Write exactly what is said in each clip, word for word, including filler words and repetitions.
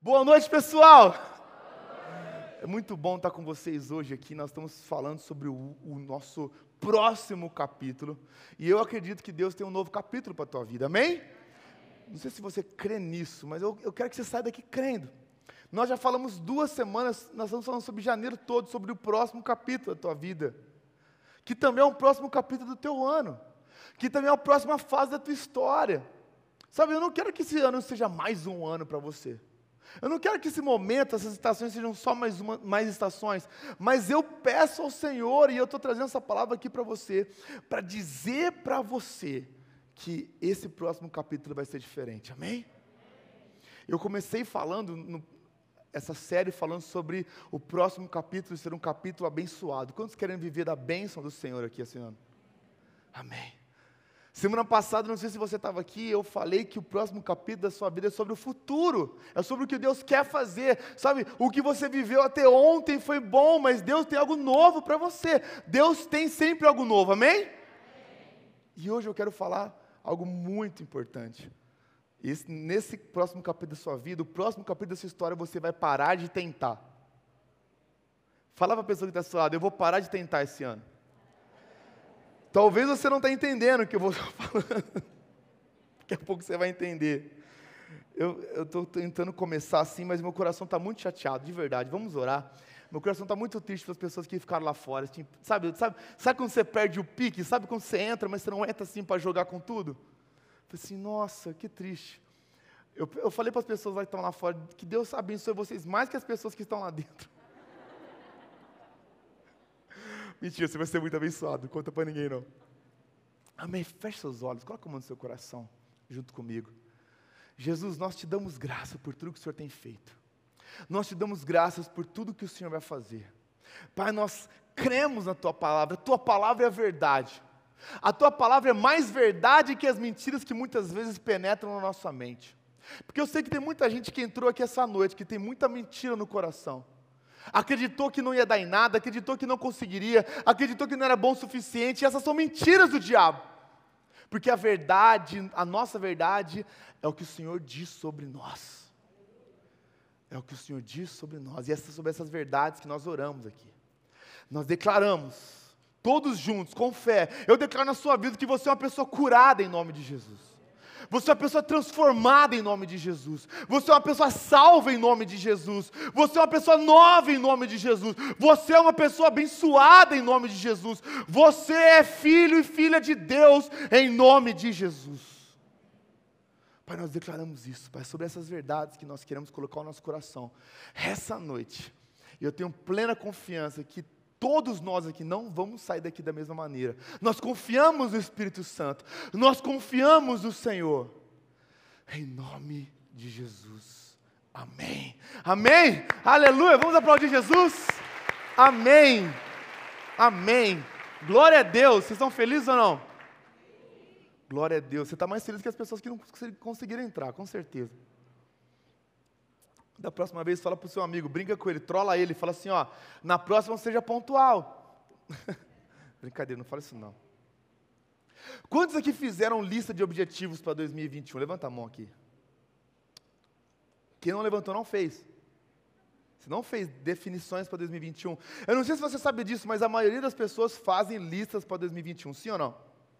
Boa noite, pessoal! É muito bom estar com vocês hoje aqui. Nós estamos falando sobre o, o nosso próximo capítulo. E eu acredito que Deus tem um novo capítulo para a tua vida, amém? Não sei se você crê nisso, mas eu, eu quero que você saia daqui crendo. Nós já falamos duas semanas, nós estamos falando sobre janeiro todo, sobre o próximo capítulo da tua vida. Que também é um próximo capítulo do teu ano. Que também é a próxima fase da tua história. Sabe, eu não quero que esse ano seja mais um ano para você. Eu não quero que esse momento, essas estações sejam só mais, uma, mais estações, mas eu peço ao Senhor, e eu estou trazendo essa palavra aqui para você, para dizer para você que esse próximo capítulo vai ser diferente, amém? Eu comecei falando, no, essa série falando sobre o próximo capítulo ser um capítulo abençoado. Quantos querem viver da bênção do Senhor aqui esse ano? Amém. Semana passada, não sei se você estava aqui, eu falei que o próximo capítulo da sua vida é sobre o futuro, é sobre o que Deus quer fazer, sabe, o que você viveu até ontem foi bom, mas Deus tem algo novo para você, Deus tem sempre algo novo, amém? Amém? E hoje eu quero falar algo muito importante, Esse, nesse próximo capítulo da sua vida, o próximo capítulo da sua história, você vai parar de tentar. Fala para a pessoa que está ao seu lado, eu vou parar de tentar esse ano. Talvez você não está entendendo o que eu vou falando. Daqui a pouco você vai entender. Eu estou tentando começar assim, mas meu coração está muito chateado, de verdade. Vamos orar. Meu coração está muito triste pelas pessoas que ficaram lá fora. Assim, sabe, sabe, sabe quando você perde o pique? Sabe quando você entra, mas você não entra assim para jogar com tudo? Eu falei assim, nossa, que triste. Eu, eu falei para as pessoas lá que estão lá fora, que Deus abençoe vocês mais que as pessoas que estão lá dentro. Mentira, você vai ser muito abençoado, não conta para ninguém não. Amém, feche seus olhos, coloca a mão no seu coração, junto comigo. Jesus, nós te damos graça por tudo que o Senhor tem feito. Nós te damos graças por tudo que o Senhor vai fazer. Pai, nós cremos na Tua palavra, a Tua palavra é a verdade. A Tua palavra é mais verdade que as mentiras que muitas vezes penetram na nossa mente. Porque eu sei que tem muita gente que entrou aqui essa noite, que tem muita mentira no coração. Acreditou que não ia dar em nada, acreditou que não conseguiria, acreditou que não era bom o suficiente, e essas são mentiras do diabo, porque a verdade, a nossa verdade, é o que o Senhor diz sobre nós, é o que o Senhor diz sobre nós, e é sobre essas verdades que nós oramos aqui, nós declaramos, todos juntos, com fé, eu declaro na sua vida que você é uma pessoa curada em nome de Jesus, você é uma pessoa transformada em nome de Jesus. Você é uma pessoa salva em nome de Jesus. Você é uma pessoa nova em nome de Jesus. Você é uma pessoa abençoada em nome de Jesus. Você é filho e filha de Deus em nome de Jesus. Pai, nós declaramos isso, Pai, sobre essas verdades que nós queremos colocar no nosso coração. Essa noite, eu tenho plena confiança que todos nós aqui não vamos sair daqui da mesma maneira. Nós confiamos no Espírito Santo. Nós confiamos no Senhor. Em nome de Jesus. Amém. Amém. Aleluia. Vamos aplaudir Jesus? Amém. Amém. Glória a Deus. Vocês estão felizes ou não? Glória a Deus. Você está mais feliz que as pessoas que não conseguiram entrar, com certeza. Da próxima vez, fala para o seu amigo, brinca com ele, trola ele, fala assim, ó, na próxima seja pontual. Brincadeira, não fala isso não. Quantos aqui fizeram lista de objetivos para dois mil e vinte e um? Levanta a mão aqui. Quem não levantou não fez. Você não fez definições para dois mil e vinte e um. Eu não sei se você sabe disso, mas a maioria das pessoas fazem listas para dois mil e vinte e um, sim ou não?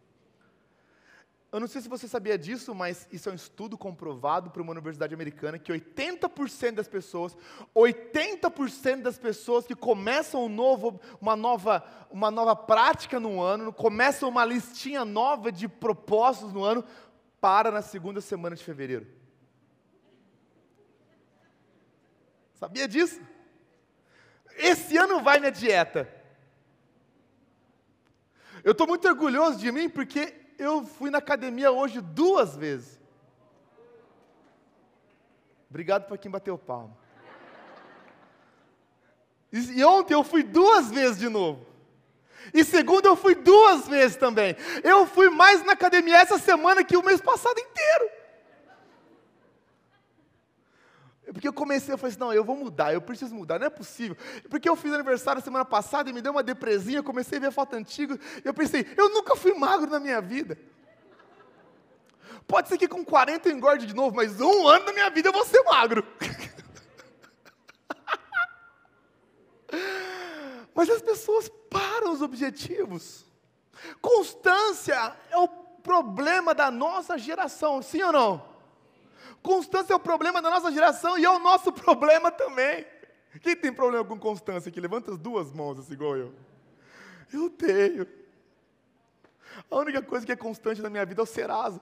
Eu não sei se você sabia disso, mas isso é um estudo comprovado por uma universidade americana, que oitenta por cento das pessoas, oitenta por cento das pessoas que começam um novo, uma, nova, uma nova prática no ano, começam uma listinha nova de propósitos no ano, para na segunda semana de fevereiro. Sabia disso? Esse ano vai minha dieta. Eu estou muito orgulhoso de mim, porque eu fui na academia hoje duas vezes. Obrigado para quem bateu palma. E ontem eu fui duas vezes de novo. E segunda eu fui duas vezes também. Eu fui mais na academia essa semana que o mês passado inteiro. Porque eu comecei, eu falei assim, não, eu vou mudar, eu preciso mudar, não é possível. Porque eu fiz aniversário semana passada e me deu uma depresinha, eu comecei a ver foto antiga, e eu pensei, eu nunca fui magro na minha vida. Pode ser que com quarenta eu engorde de novo, mas um ano da minha vida eu vou ser magro. Mas as pessoas param os objetivos. Constância é o problema da nossa geração, sim ou não? Constância é o problema da nossa geração e é o nosso problema também. Quem tem problema com constância aqui? Levanta as duas mãos, assim, igual eu. Eu tenho. A única coisa que é constante na minha vida é o Serasa.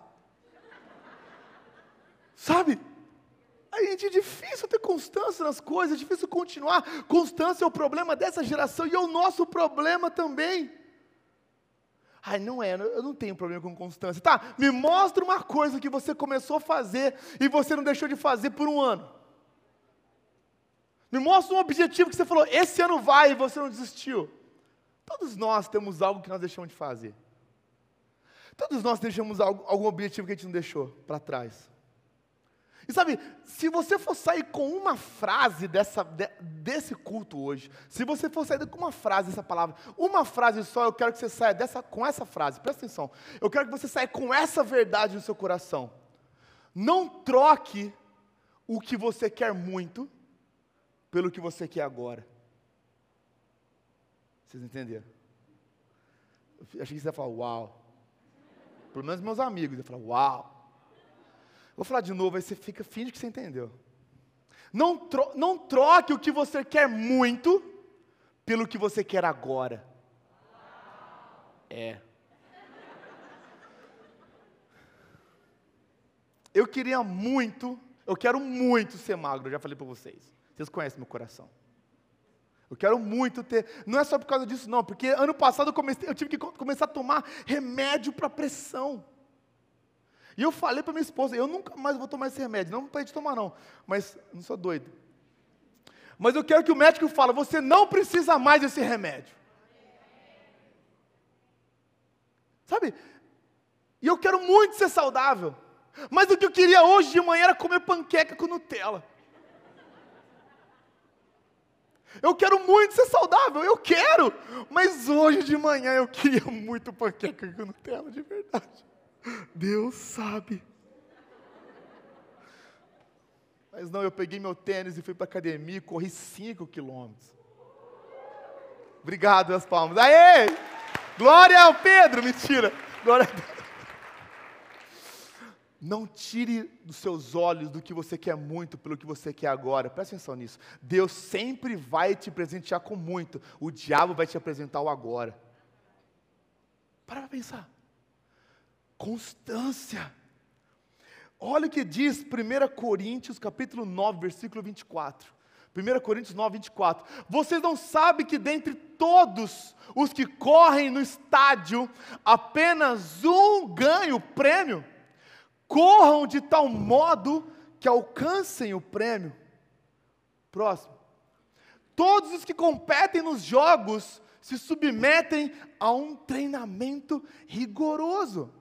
Sabe? A gente é difícil ter constância nas coisas, é difícil continuar. Constância é o problema dessa geração e é o nosso problema também. Ai, não é, eu não tenho problema com constância. Tá, me mostra uma coisa que você começou a fazer e você não deixou de fazer por um ano. Me mostra um objetivo que você falou, esse ano vai e você não desistiu. Todos nós temos algo que nós deixamos de fazer. Todos nós deixamos algo, algum objetivo que a gente não deixou para trás. E sabe, se você for sair com uma frase dessa, de, desse culto hoje, se você for sair com uma frase dessa palavra, uma frase só, eu quero que você saia dessa, com essa frase, presta atenção, eu quero que você saia com essa verdade no seu coração. Não troque o que você quer muito pelo que você quer agora. Vocês entenderam? Eu achei que você ia falar, uau. Pelo menos meus amigos iam falar, uau. Vou falar de novo, aí você fica, finge que você entendeu. Não, tro, não troque o que você quer muito pelo que você quer agora. É. Eu queria muito, eu quero muito ser magro, eu já falei para vocês. Vocês conhecem meu coração. Eu quero muito ter, não é só por causa disso não, porque ano passado eu, comecei, eu tive que começar a tomar remédio para pressão. E eu falei para minha esposa, eu nunca mais vou tomar esse remédio, não para gente tomar não, mas não sou doido. Mas eu quero que o médico fale, você não precisa mais desse remédio. Sabe? E eu quero muito ser saudável, mas o que eu queria hoje de manhã era comer panqueca com Nutella. Eu quero muito ser saudável, eu quero, mas hoje de manhã eu queria muito panqueca com Nutella, de verdade. Deus sabe. Mas não, eu peguei meu tênis e fui para a academia e corri cinco quilômetros. Obrigado, as palmas. Aê! Glória ao Pedro, mentira. Glória a Deus. Não tire dos seus olhos do que você quer muito pelo que você quer agora. Presta atenção nisso. Deus sempre vai te presentear com muito. O diabo vai te apresentar o agora. Para para pensar. Constância. Olha o que diz primeira Coríntios, capítulo nove, versículo vinte e quatro. primeira Coríntios nove, vinte e quatro. Vocês não sabem que dentre todos os que correm no estádio, apenas um ganha o prêmio? Corram de tal modo que alcancem o prêmio. Próximo. Todos os que competem nos jogos se submetem a um treinamento rigoroso.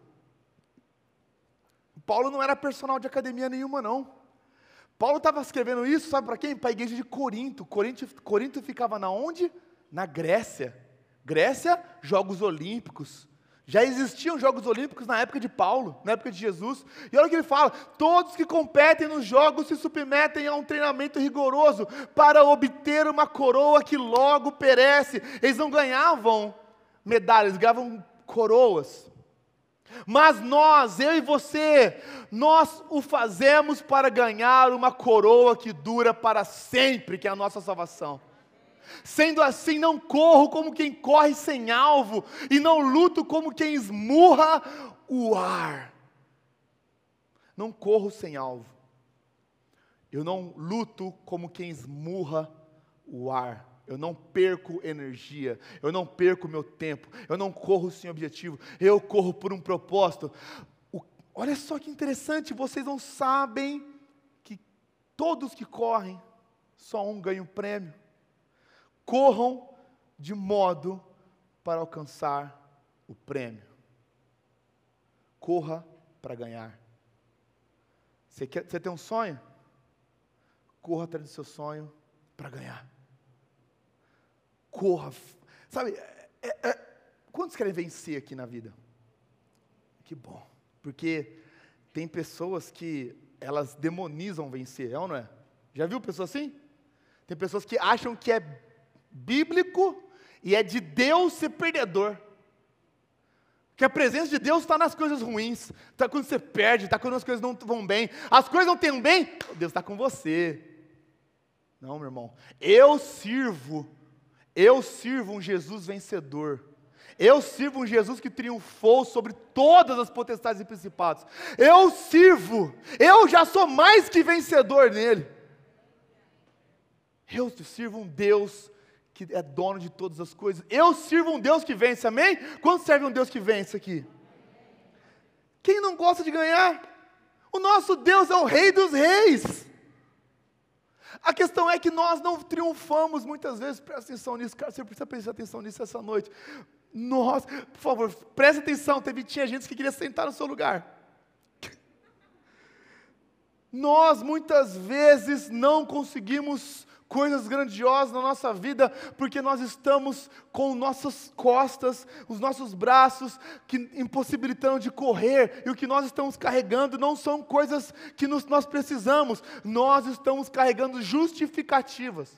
Paulo não era personal de academia nenhuma, não. Paulo estava escrevendo isso, sabe para quem? Para a igreja de Corinto. Corinto. Corinto ficava na onde? Na Grécia. Grécia, Jogos Olímpicos. Já existiam Jogos Olímpicos na época de Paulo, na época de Jesus. E olha o que ele fala, todos que competem nos jogos se submetem a um treinamento rigoroso para obter uma coroa que logo perece. Eles não ganhavam medalhas, ganhavam coroas. Mas nós, eu e você, nós o fazemos para ganhar uma coroa que dura para sempre, que é a nossa salvação. Sendo assim, não corro como quem corre sem alvo, e não luto como quem esmurra o ar. Não corro sem alvo. Eu não luto como quem esmurra o ar. Eu não perco energia, eu não perco meu tempo, eu não corro sem objetivo, eu corro por um propósito. O, olha só que interessante, vocês não sabem que todos que correm, só um ganha o prêmio. Corram de modo para alcançar o prêmio. Corra para ganhar. Você, quer, você tem um sonho? Corra atrás do seu sonho para ganhar. Corra, sabe, é, é, quantos querem vencer aqui na vida? Que bom, porque tem pessoas que elas demonizam vencer, é ou não é? Já viu pessoas assim? Tem pessoas que acham que é bíblico E é de Deus ser perdedor. Que a presença de Deus está nas coisas ruins, está quando você perde, está quando as coisas não vão bem. As coisas não estão bem, Deus está com você. Não, meu irmão, eu sirvo, eu sirvo um Jesus vencedor. Eu sirvo um Jesus que triunfou sobre todas as potestades e principados. Eu sirvo, eu já sou mais que vencedor nele. Eu sirvo um Deus que é dono de todas as coisas. Eu sirvo um Deus que vence, amém? Quantos servem um Deus que vence aqui? Quem não gosta de ganhar? O nosso Deus é o Rei dos Reis. A questão é que nós não triunfamos muitas vezes, presta atenção nisso, cara, você precisa prestar atenção nisso essa noite. Nós, por favor, presta atenção, teve, tinha gente que queria sentar no seu lugar. Nós muitas vezes não conseguimos coisas grandiosas na nossa vida, porque nós estamos com nossas costas, os nossos braços, que impossibilitando de correr, e o que nós estamos carregando não são coisas que nos, nós precisamos, nós estamos carregando justificativas.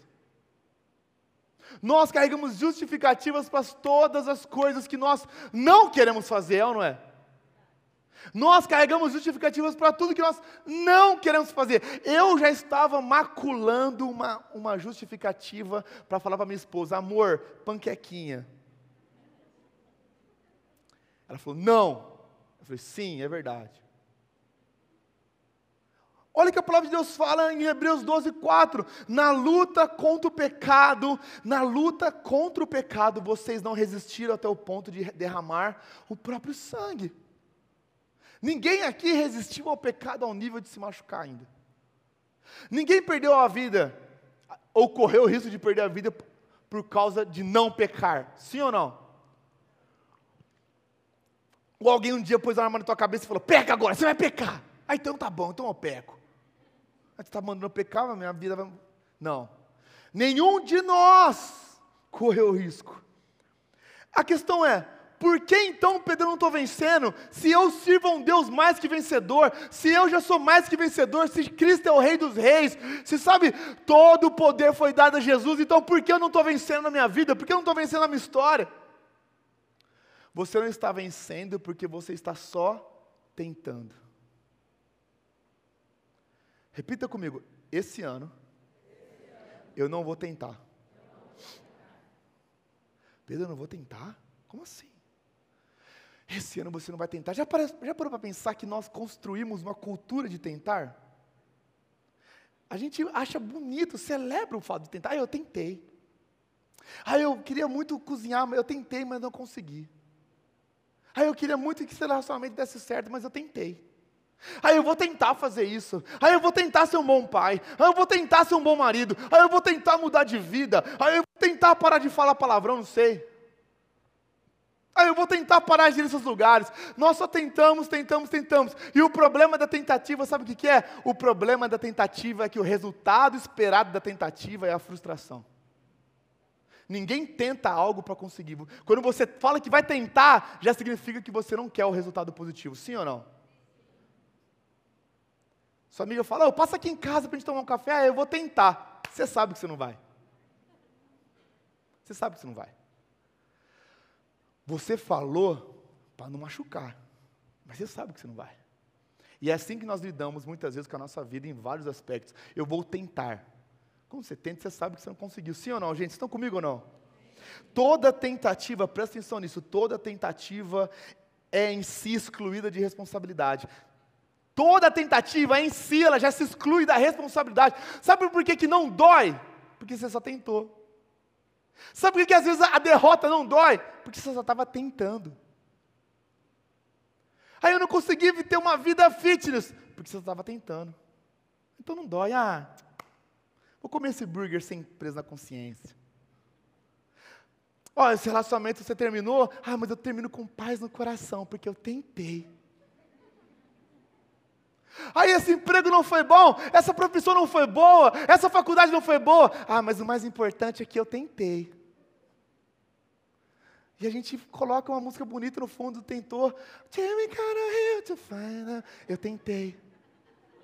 Nós carregamos justificativas para todas as coisas que nós não queremos fazer, é ou não é? Nós carregamos justificativas para tudo que nós não queremos fazer. Eu já estava maculando uma, uma justificativa para falar para minha esposa: amor, panquequinha. Ela falou: não. Eu falei: sim, é verdade. Olha o que a palavra de Deus fala em Hebreus doze, quatro. Na luta contra o pecado, na luta contra o pecado, vocês não resistiram até o ponto de derramar o próprio sangue. Ninguém aqui resistiu ao pecado ao nível de se machucar ainda. Ninguém perdeu a vida, ou correu o risco de perder a vida por causa de não pecar. Sim ou não? Ou alguém um dia pôs a arma na tua cabeça e falou: peca agora, você vai pecar. Ah, então tá bom, então eu peco. Aí você está mandando eu pecar, mas minha vida vai... Não. Nenhum de nós correu o risco. A questão é, por que então, Pedro, eu não estou vencendo? Se eu sirvo a um Deus mais que vencedor, se eu já sou mais que vencedor, se Cristo é o Rei dos Reis, se sabe, todo o poder foi dado a Jesus, então por que eu não estou vencendo na minha vida? Por que eu não estou vencendo na minha história? Você não está vencendo porque você está só tentando. Repita comigo: esse ano, eu não vou tentar. Pedro, eu não vou tentar? Como assim? Esse ano você não vai tentar. Já parou, já parou para pensar que nós construímos uma cultura de tentar? A gente acha bonito, celebra o fato de tentar. Ah, eu tentei. Ah, eu queria muito cozinhar, mas eu tentei, mas não consegui. Ah, eu queria muito que esse relacionamento desse certo, mas eu tentei. Ah, eu vou tentar fazer isso. Ah, eu vou tentar ser um bom pai. Ah, eu vou tentar ser um bom marido. Ah, eu vou tentar mudar de vida. Ah, eu vou tentar parar de falar palavrão, não sei. Ah, eu vou tentar parar de ir nesses lugares. Nós só tentamos, tentamos, tentamos. E o problema da tentativa, sabe o que que é? O problema da tentativa é que o resultado esperado da tentativa é a frustração. Ninguém tenta algo para conseguir. Quando você fala que vai tentar, já significa que você não quer o resultado positivo. Sim ou não? Sua amiga fala: oh, passa aqui em casa para a gente tomar um café. Ah, eu vou tentar. Você sabe que você não vai. Você sabe que você não vai. Você falou para não machucar, mas você sabe que você não vai. E é assim que nós lidamos muitas vezes com a nossa vida em vários aspectos. Eu vou tentar. Quando você tenta, você sabe que você não conseguiu. Sim ou não, gente? Vocês estão comigo ou não? Toda tentativa, presta atenção nisso, toda tentativa é em si excluída de responsabilidade. Toda tentativa em si, ela já se exclui da responsabilidade. Sabe por que que não dói? Porque você só tentou. Sabe por que que às vezes a derrota não dói? Porque você só estava tentando. Aí eu não consegui ter uma vida fitness, porque você só estava tentando. Então não dói. Ah, vou comer esse burger sem peso na consciência. Olha, esse relacionamento você terminou. Ah, mas eu termino com paz no coração, porque eu tentei. Aí esse emprego não foi bom, essa profissão não foi boa, essa faculdade não foi boa. Ah, mas o mais importante é que eu tentei. E a gente coloca uma música bonita no fundo, tentou. Eu tentei.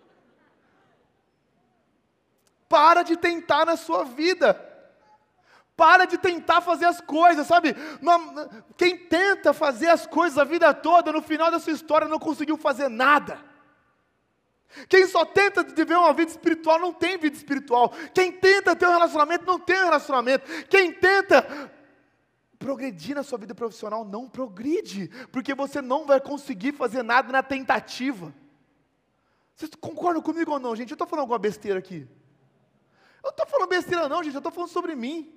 Para de tentar na sua vida. para de tentar fazer as coisas, sabe? Quem tenta fazer as coisas a vida toda, no final da sua história não conseguiu fazer nada. Quem só tenta viver uma vida espiritual não tem vida espiritual. Quem tenta ter um relacionamento não tem um relacionamento. Quem tenta progredir na sua vida profissional não progride, porque você não vai conseguir fazer nada na tentativa. Vocês concordam comigo ou não, gente? Eu estou falando alguma besteira aqui? Eu não estou falando besteira não, gente, eu estou falando sobre mim.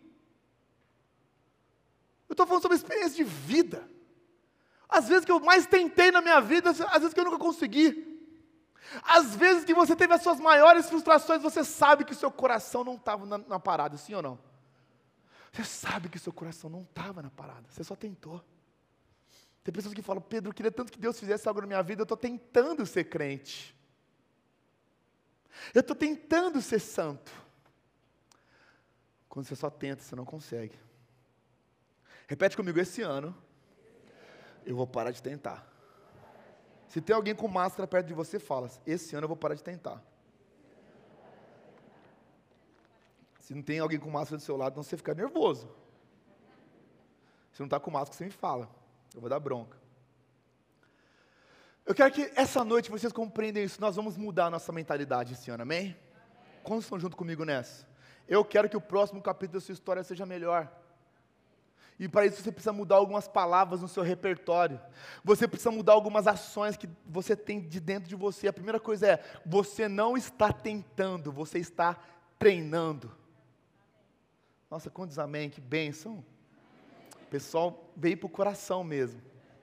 Eu estou falando sobre experiência de vida. Às vezes que eu mais tentei na minha vida, às vezes que eu nunca consegui. Às vezes que você teve as suas maiores frustrações, você sabe que o seu coração não estava na, na parada, sim ou não? Você sabe que o seu coração não estava na parada, você só tentou. Tem pessoas que falam, Pedro, eu queria tanto que Deus fizesse algo na minha vida, eu estou tentando ser crente. Eu estou tentando ser santo. Quando você só tenta, você não consegue. Repete comigo, esse ano, eu vou parar de tentar. Se tem alguém com máscara perto de você, fala, esse ano eu vou parar de tentar. Se não tem alguém com máscara do seu lado, não você fica nervoso. Se não está com máscara, você me fala. Eu vou dar bronca. Eu quero que essa noite vocês compreendam isso. Nós vamos mudar a nossa mentalidade esse ano, amém? Quantos estão junto comigo nessa? Eu quero que o próximo capítulo da sua história seja melhor. E para isso você precisa mudar algumas palavras no seu repertório. Você precisa mudar algumas ações que você tem de dentro de você. A primeira coisa é, você não está tentando, você está treinando. Nossa, quantos amém, que bênção. O pessoal veio para o coração mesmo.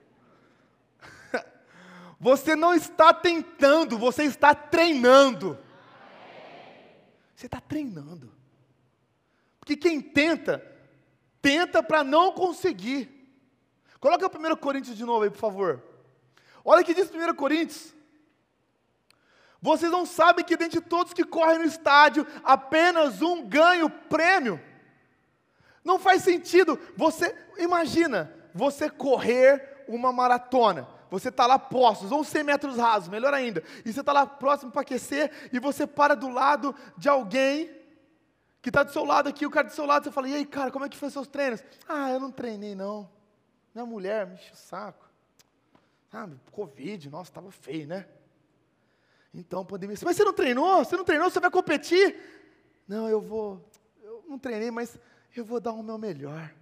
Você não está tentando, você está treinando. Você está treinando. Porque quem tenta, tenta para não conseguir. Coloca o primeiro Coríntios de novo aí, por favor. Olha o que diz primeiro Coríntios. Vocês não sabem que dentre todos que correm no estádio, apenas um ganha o prêmio? Não faz sentido. Você, imagina, você correr uma maratona. Você está lá postos, ou cem metros rasos, melhor ainda. E você está lá próximo para aquecer, e você para do lado de alguém que está do seu lado aqui, o cara do seu lado, você fala, e aí cara, como é que foi os seus treinos? Ah, eu não treinei não. Minha mulher me enche o saco. Sabe, Covid, nossa, estava feio, né? Então, pandemia, mas você não treinou? Você não treinou, você vai competir? Não, eu vou, eu não treinei, mas eu vou dar o meu melhor.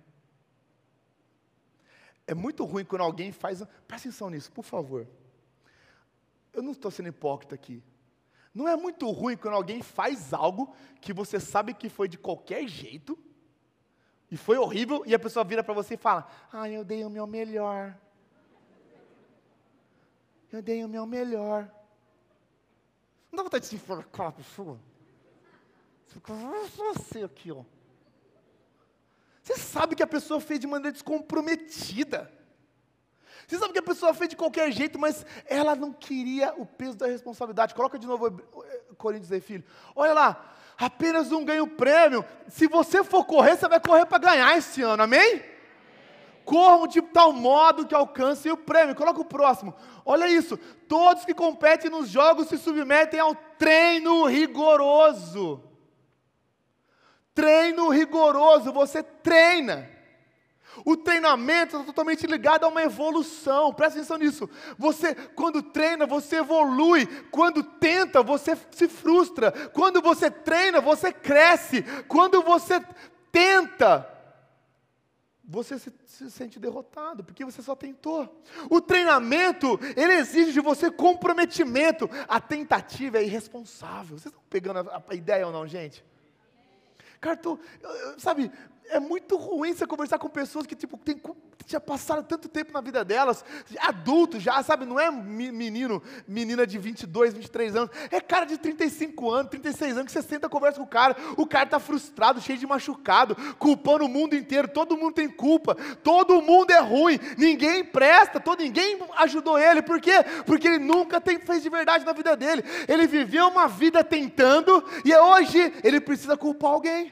É muito ruim quando alguém faz, presta atenção nisso, por favor. Eu não estou sendo hipócrita aqui. Não é muito ruim quando alguém faz algo que você sabe que foi de qualquer jeito, e foi horrível, e a pessoa vira para você e fala, ah, eu dei o meu melhor. Eu dei o meu melhor. Não dá vontade de se enforcar a pessoa? Você aqui, ó. Você sabe que a pessoa fez de maneira descomprometida. Você sabe que a pessoa fez de qualquer jeito, mas ela não queria o peso da responsabilidade. Coloca de novo Coríntios aí, filho. Olha lá, apenas um ganha o prêmio. Se você for correr, você vai correr para ganhar esse ano, amém? Corram de tal modo que alcancem o prêmio. Coloca o próximo. Olha isso. Todos que competem nos jogos se submetem ao treino rigoroso. Treino rigoroso, você treina. O treinamento está totalmente ligado a uma evolução, presta atenção nisso. Você, quando treina, você evolui. Quando tenta, você se frustra. Quando você treina, você cresce. Quando você tenta, você se, se sente derrotado, porque você só tentou. O treinamento, ele exige de você comprometimento. A tentativa é irresponsável. Vocês estão pegando a, a ideia ou não, gente? Cara, tô, sabe, é muito ruim você conversar com pessoas que, tipo, tem, já passaram tanto tempo na vida delas, adultos já, sabe, não é menino, menina de vinte e dois, vinte e três anos, é cara de trinta e cinco anos, trinta e seis anos, que você senta e conversa com o cara, o cara está frustrado, cheio de machucado, culpando o mundo inteiro, todo mundo tem culpa, todo mundo é ruim, ninguém presta, todo, ninguém ajudou ele, por quê? Porque ele nunca tem, fez de verdade na vida dele, ele viveu uma vida tentando, e hoje ele precisa culpar alguém.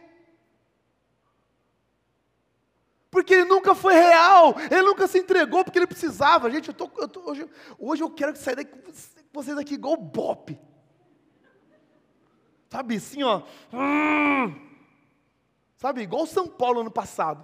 Porque ele nunca foi real, ele nunca se entregou porque ele precisava. Gente, eu tô, eu tô, hoje, hoje eu quero sair daqui, vocês daqui igual o Bop. Sabe assim, ó. Sabe, igual o São Paulo ano passado.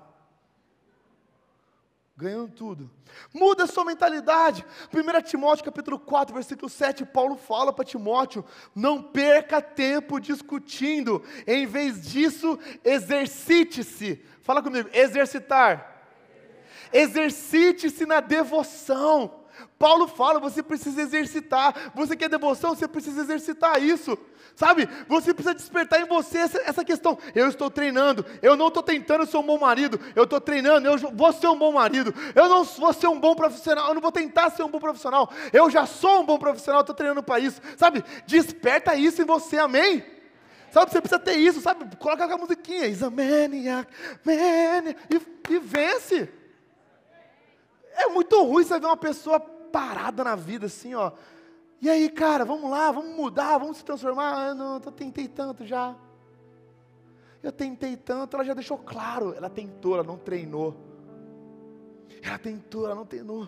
Ganhando tudo. Muda a sua mentalidade. primeiro Timóteo capítulo quatro, versículo sete, Paulo fala para Timóteo: não perca tempo discutindo, em vez disso, exercite-se. Fala comigo, exercitar. Exercite-se na devoção. Paulo fala, você precisa exercitar. Você quer devoção, você precisa exercitar isso. Sabe, você precisa despertar em você essa, essa questão. Eu estou treinando, eu não estou tentando ser um bom marido, eu estou treinando, eu vou ser um bom marido, eu não vou ser um bom profissional, eu não vou tentar ser um bom profissional, eu já sou um bom profissional, estou treinando para isso. Sabe, desperta isso em você, amém? Sabe, você precisa ter isso, sabe, coloca aquela musiquinha, Is a maniac, maniac, e, e vence. É muito ruim você ver uma pessoa parada na vida assim, ó. E aí, cara, vamos lá, vamos mudar, vamos se transformar. Ah, não, eu tentei tanto já. Eu tentei tanto, ela já deixou claro. Ela tentou, ela não treinou. Ela tentou, ela não treinou.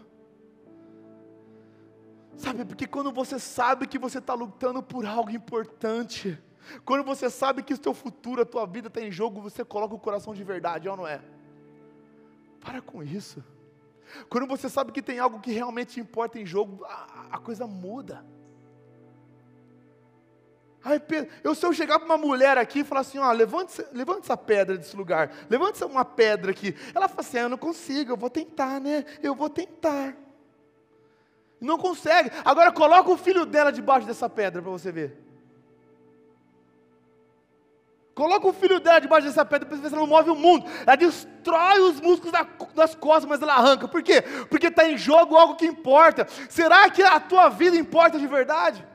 Sabe, porque quando você sabe que você está lutando por algo importante, quando você sabe que o teu futuro, a tua vida está em jogo, você coloca o coração de verdade, ou não é? Para com isso. Quando você sabe que tem algo que realmente importa em jogo, a, a coisa muda. Ai, Pedro, eu, se eu chegar para uma mulher aqui e falar assim, ó, levante, levante essa pedra desse lugar, levante uma pedra aqui, ela fala assim, ah, eu não consigo, eu vou tentar, né, eu vou tentar. Não consegue. Agora coloca o filho dela debaixo dessa pedra para você ver. Coloca o filho dela debaixo dessa pedra para ver se ela não move o mundo. Ela destrói os músculos da, das costas, mas ela arranca. Por quê? Porque está em jogo algo que importa. Será que a tua vida importa de verdade?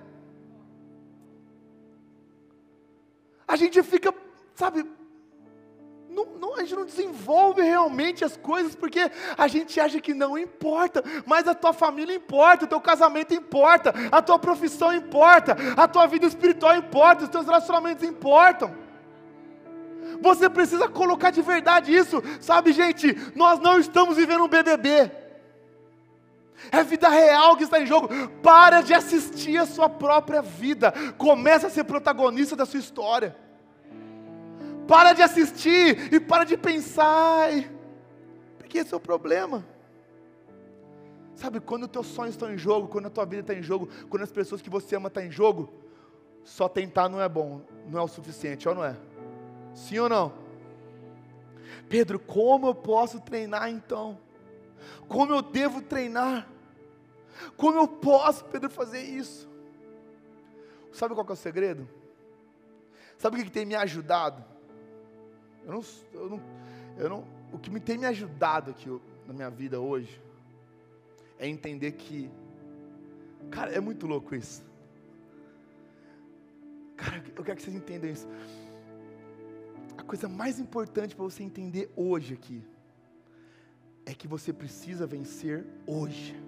A gente fica, sabe, não, não, a gente não desenvolve realmente as coisas porque a gente acha que não importa, mas a tua família importa, o teu casamento importa, a tua profissão importa, a tua vida espiritual importa, os teus relacionamentos importam. Você precisa colocar de verdade isso, sabe, gente? Nós não estamos vivendo um B B B. É vida real que está em jogo. Para de assistir a sua própria vida. Começa a ser protagonista da sua história. Para de assistir e para de pensar. Porque esse é o problema. Sabe, quando os teus sonhos estão em jogo, quando a tua vida está em jogo, quando as pessoas que você ama estão em jogo, só tentar não é bom, não é o suficiente, ou não é? Sim ou não? Pedro, como eu posso treinar então? Como eu devo treinar? Como eu posso, Pedro, fazer isso? Sabe qual que é o segredo? Sabe o que, que tem me ajudado? Eu não, eu não, eu não, o que me tem me ajudado aqui na minha vida hoje é entender que, cara, é muito louco isso. Cara, eu quero que vocês entendam isso. A coisa mais importante para você entender hoje aqui é que você precisa vencer hoje.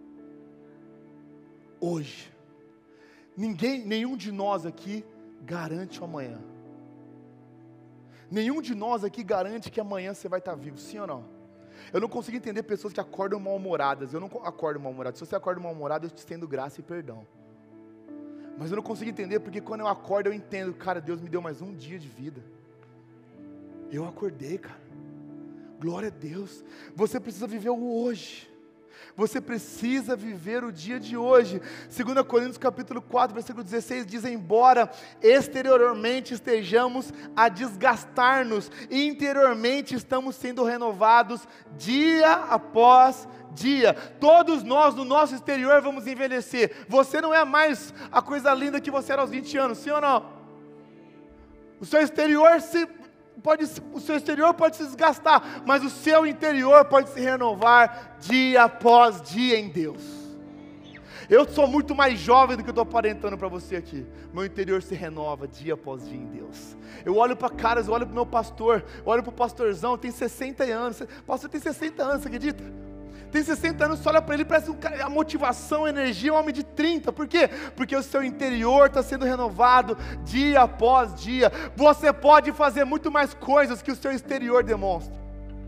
Hoje. Ninguém, nenhum de nós aqui garante o amanhã. Nenhum de nós aqui garante que amanhã você vai estar vivo, sim ou não? Eu não consigo entender pessoas que acordam mal-humoradas. Eu não acordo mal-humorado. Se você acorda mal-humorado, eu te estendo graça e perdão. Mas eu não consigo entender porque quando eu acordo eu entendo, cara, Deus me deu mais um dia de vida. Eu acordei, cara. Glória a Deus. Você precisa viver o hoje. Você precisa viver o dia de hoje. Segunda Coríntios capítulo quatro, versículo dezesseis diz: embora exteriormente estejamos a desgastar-nos, interiormente estamos sendo renovados dia após dia. Todos nós no nosso exterior vamos envelhecer. Você não é mais a coisa linda que você era aos vinte anos, sim ou não? O seu exterior se Pode, o seu exterior pode se desgastar, mas o seu interior pode se renovar dia após dia em Deus. Eu sou muito mais jovem do que eu estou aparentando para você aqui. Meu interior se renova dia após dia em Deus. Eu olho para caras, eu olho para o meu pastor, eu olho para o pastorzão, tem sessenta anos. O pastor tem sessenta anos, você acredita? Tem sessenta anos, você olha para ele, parece um cara, a motivação, a energia, um homem de trinta. Por quê? Porque o seu interior está sendo renovado dia após dia. Você pode fazer muito mais coisas que o seu exterior demonstra.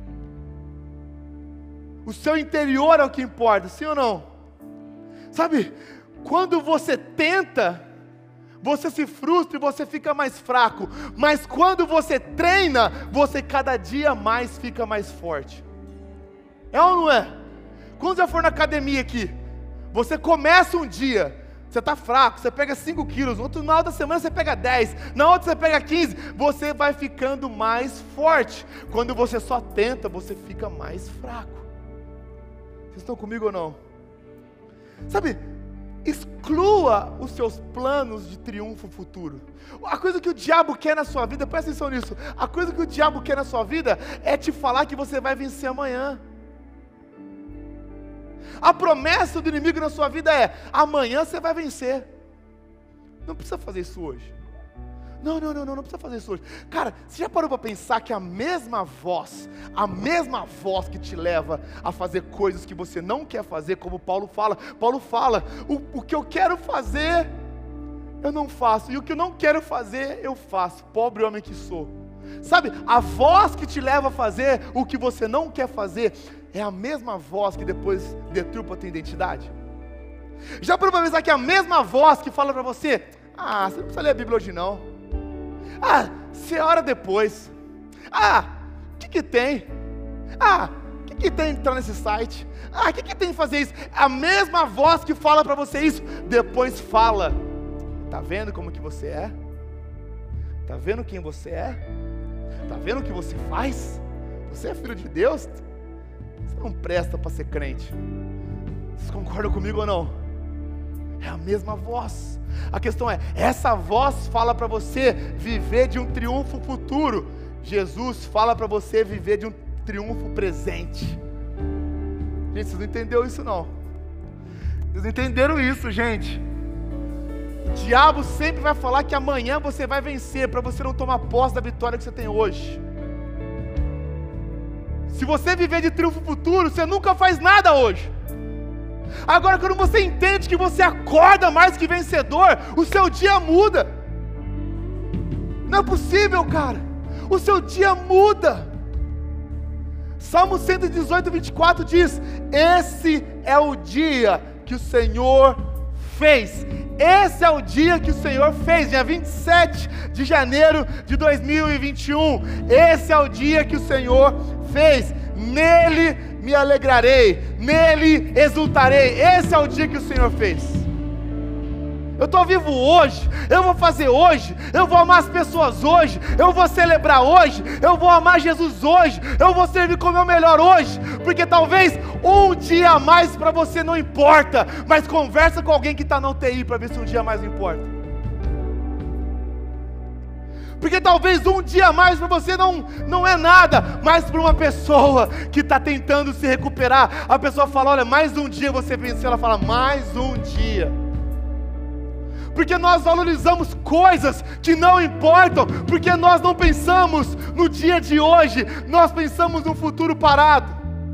O seu interior é o que importa, sim ou não? Sabe, quando você tenta, você se frustra e você fica mais fraco. Mas quando você treina, você cada dia mais fica mais forte. É ou não é? Quando já for na academia aqui, você começa um dia, você está fraco, você pega cinco quilos, no outro, na outra semana você pega dez, na outra você pega quinze, você vai ficando mais forte. Quando você só tenta, você fica mais fraco. Vocês estão comigo ou não? Sabe, exclua os seus planos de triunfo futuro. A coisa que o diabo quer na sua vida, presta atenção nisso, a coisa que o diabo quer na sua vida é te falar que você vai vencer amanhã. A promessa do inimigo na sua vida é: amanhã você vai vencer. Não precisa fazer isso hoje. Não, não, não, não, não precisa fazer isso hoje. Cara, você já parou para pensar que a mesma voz, a mesma voz que te leva a fazer coisas que você não quer fazer, como Paulo fala, Paulo fala, o, o que eu quero fazer, eu não faço, e o que eu não quero fazer, eu faço, pobre homem que sou. Sabe, a voz que te leva a fazer o que você não quer fazer, é a mesma voz que depois deturpa a tua identidade. Já parou para pensar que é a mesma voz que fala para você: ah, você não precisa ler a Bíblia hoje não. Ah, você ora depois. Ah, o que que tem? Ah, o que que tem entrar nesse site? Ah, o que que tem fazer isso? A mesma voz que fala para você isso, depois fala: tá vendo como que você é? Tá vendo quem você é? Tá vendo o que você faz? Você é filho de Deus? Você não presta para ser crente. Vocês concordam comigo ou não? É a mesma voz. A questão é, essa voz fala para você viver de um triunfo futuro. Jesus fala para você viver de um triunfo presente. Gente, vocês não entenderam isso não. Vocês não entenderam isso, gente. O diabo sempre vai falar que amanhã você vai vencer, para você não tomar posse da vitória que você tem hoje. Se você viver de triunfo futuro, você nunca faz nada hoje. Agora, quando você entende que você acorda mais que vencedor, o seu dia muda. Não é possível, cara. O seu dia muda. Salmo cento e dezoito, vinte e quatro diz: esse é o dia que o Senhor fez. Esse é o dia que o Senhor fez, dia vinte e sete de janeiro de dois mil e vinte e um. Esse é o dia que o Senhor fez. Nele me alegrarei, nele exultarei. Esse é o dia que o Senhor fez. Eu estou vivo hoje, eu vou fazer hoje, eu vou amar as pessoas hoje, eu vou celebrar hoje, eu vou amar Jesus hoje, eu vou servir com o meu melhor hoje, porque talvez um dia a mais para você não importa, mas conversa com alguém que está na U T I para ver se um dia a mais não importa. Porque talvez um dia a mais para você não, não é nada, mas para uma pessoa que está tentando se recuperar, a pessoa fala: olha, mais um dia você venceu, ela fala: mais um dia. Porque nós valorizamos coisas que não importam, porque nós não pensamos no dia de hoje, nós pensamos no futuro parado.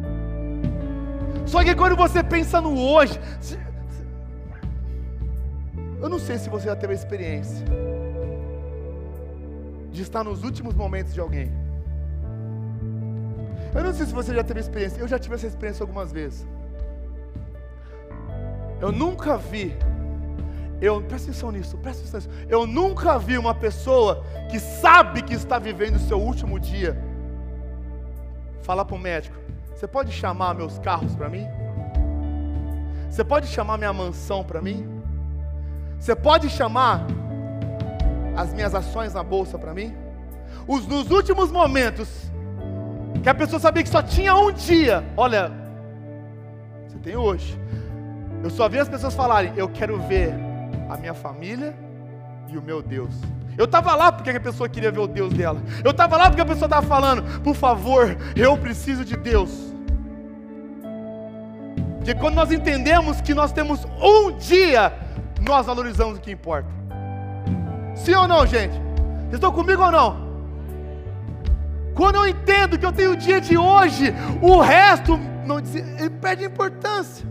Só que quando você pensa no hoje, eu não sei se você já teve a experiência de estar nos últimos momentos de alguém. Eu não sei se você já teve a experiência, eu já tive essa experiência algumas vezes. Eu nunca vi Eu, presta atenção nisso, presta atenção nisso. Eu nunca vi uma pessoa que sabe que está vivendo o seu último dia falar para o médico: você pode chamar meus carros para mim? Você pode chamar minha mansão para mim? Você pode chamar as minhas ações na bolsa para mim? Os, nos últimos momentos, que a pessoa sabia que só tinha um dia, olha, você tem hoje. Eu só vi as pessoas falarem: eu quero ver a minha família e o meu Deus. Eu estava lá porque a pessoa queria ver o Deus dela. Eu estava lá porque a pessoa estava falando: por favor, eu preciso de Deus. Porque quando nós entendemos que nós temos um dia, nós valorizamos o que importa. Sim ou não, gente? Vocês estão comigo ou não? Quando eu entendo que eu tenho o dia de hoje, o resto não, ele perde importância.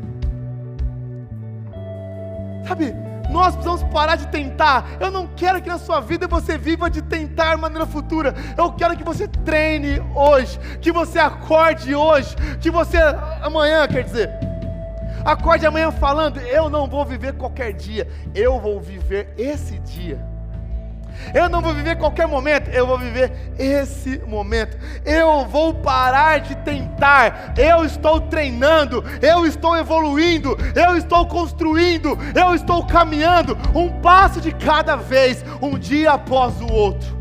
Sabe? Nós precisamos parar de tentar. Eu não quero que na sua vida você viva de tentar maneira futura. Eu quero que você treine hoje, que você acorde hoje, que você, amanhã quer dizer, Acorde amanhã falando: eu não vou viver qualquer dia, eu vou viver esse dia. Eu não vou viver qualquer momento, eu vou viver esse momento. Eu vou parar de tentar. Eu estou treinando, eu estou evoluindo, eu estou construindo, eu estou caminhando, um passo de cada vez, um dia após o outro.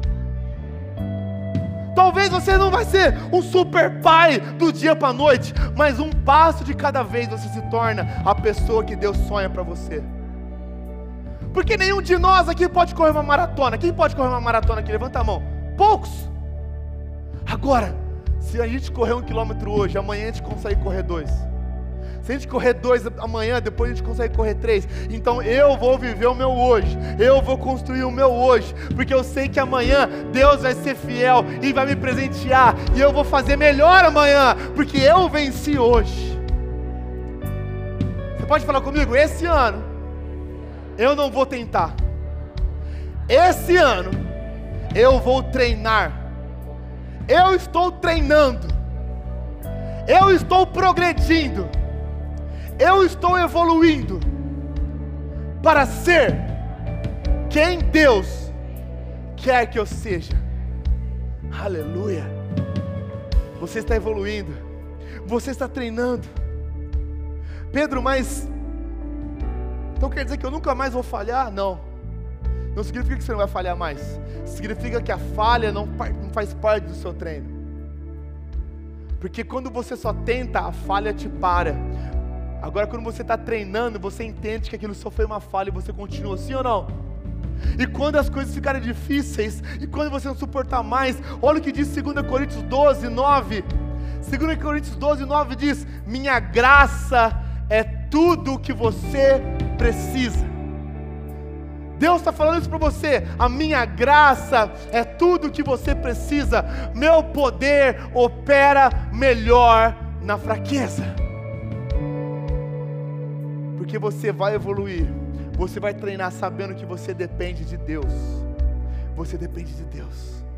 Talvez você não vai ser um super pai do dia para a noite, mas um passo de cada vez você se torna a pessoa que Deus sonha para você. Porque nenhum de nós aqui pode correr uma maratona. Quem pode correr uma maratona aqui? Levanta a mão. Poucos. Agora, se a gente correr um quilômetro hoje, amanhã a gente consegue correr dois. Se a gente correr dois amanhã, depois a gente consegue correr três. Então eu vou viver o meu hoje. Eu vou construir o meu hoje. Porque eu sei que amanhã Deus vai ser fiel e vai me presentear. E eu vou fazer melhor amanhã. Porque eu venci hoje. Você pode falar comigo? Esse ano eu não vou tentar. Esse ano eu vou treinar. Eu estou treinando. Eu estou progredindo. Eu estou evoluindo para ser quem Deus quer que eu seja. Aleluia. Você está evoluindo. Você está treinando. Pedro, mas então quer dizer que eu nunca mais vou falhar? Não. Não significa que você não vai falhar mais. Significa que a falha não, não faz parte do seu treino. Porque quando você só tenta, a falha te para. Agora quando você está treinando, você entende que aquilo só foi uma falha e você continua, sim ou não? E quando as coisas ficarem difíceis, e quando você não suportar mais, olha o que diz dois Coríntios doze, nove. dois Coríntios doze, nove diz: minha graça é tudo o que você precisa. Deus está falando isso para você. A minha graça é tudo o que você precisa. Meu poder opera melhor na fraqueza. Porque você vai evoluir. Você vai treinar sabendo que você depende de Deus. Você depende de Deus.